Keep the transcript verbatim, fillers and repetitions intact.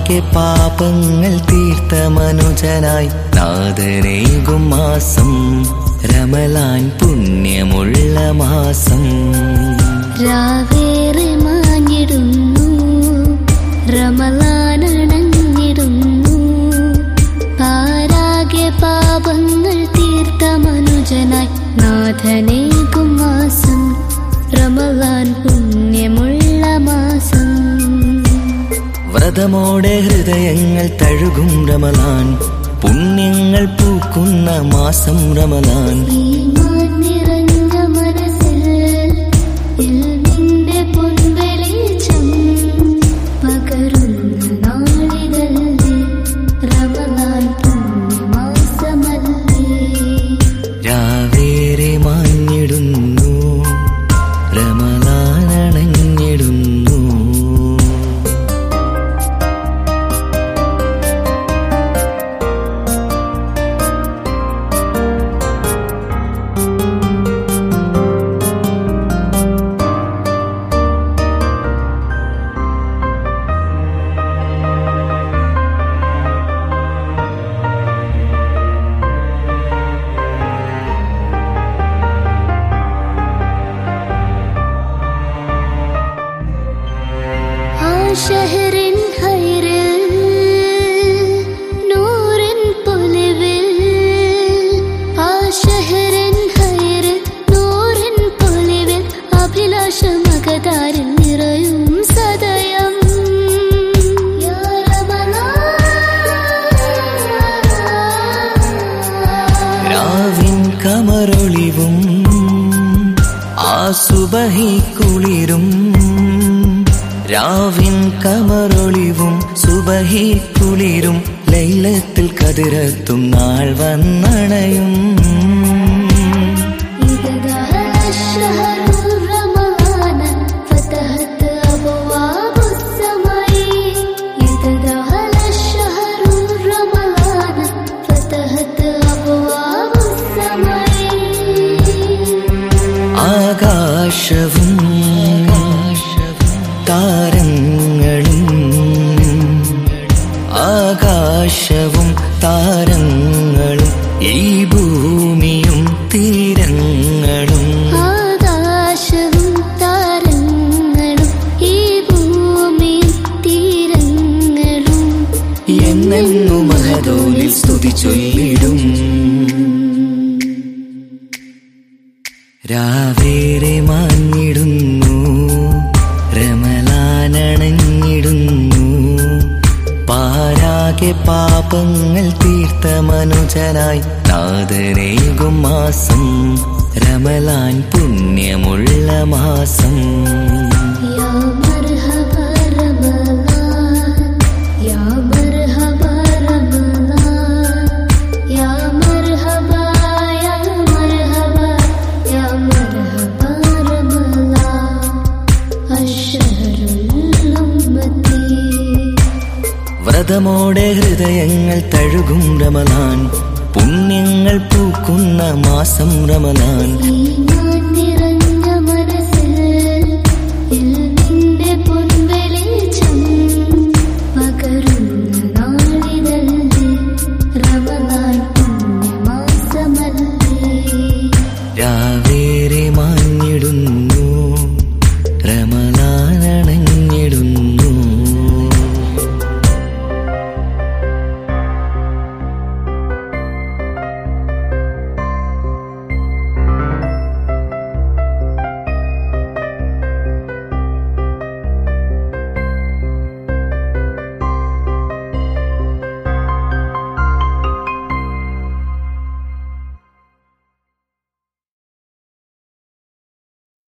പാരാകെ പാപങ്ങൾ തീർത്ത മനുജനായി നാഥനേകും മാസം റമളാൻ പുണ്യമുള്ള മാസം. രാവേറെ മാഞ്ഞിടുന്നു റമളാനണഞ്ഞിടുന്നു പാരാകെ പാപങ്ങൾ തീർത്ത മനുജനായി നാഥനേകും മാസം റമളാൻ പുണ്യമുള്ള മാസം. വ്രതമോടെ ഹൃദയങ്ങൾ തഴുകും റമളാൻ പുണ്യങ്ങൾ പൂക്കുന്ന മാസം റമളാൻ. രാവേറെ മാഞ്ഞിടുന്നു റമളാനണഞ്ഞിടുന്നു. ഷഹറിൻ ഹൈറിൽ നൂറിൻ പൊലിവിൽ ആ ഷഹറിൻ ഹൈറിൽ നൂറിൻ പൊലിവിൽ അഭിലാഷമകതാരിൽ നിറയും സദയം. രാവിൻ കമറൊളിവും ആ സുബഹി കുളിരും രാവിൻ കമറൊളിവും സുബഹി കുളിരും ലൈലത്തിൽ കതിരത്തും നാൾ വന്നണയും. ആകാശവും താരങ്ങളും ആകാശവും താരങ്ങളും ഈ ഭൂമിയും തീരങ്ങളും. ആകാശവും താരങ്ങളും ഈ ഭൂമിയും തീരങ്ങളും എന്നെന്നും മഹദോനിൽ സ്തുതി ചൊല്ലിടും. രാവേറെ മാഞ്ഞിടുന്നു റമളാനണഞ്ഞിടുന്നു പാരാകെ പാപങ്ങൾ തീർത്ത മനുജനായി നാഥനേകും മാസം റമളാൻ പുണ്യമുള്ള മാസം. വ്രതമോടെ ഹൃദയങ്ങൾ തഴുകും റമളാൻ പുണ്യങ്ങൾ പൂക്കുന്ന മാസം റമളാൻ.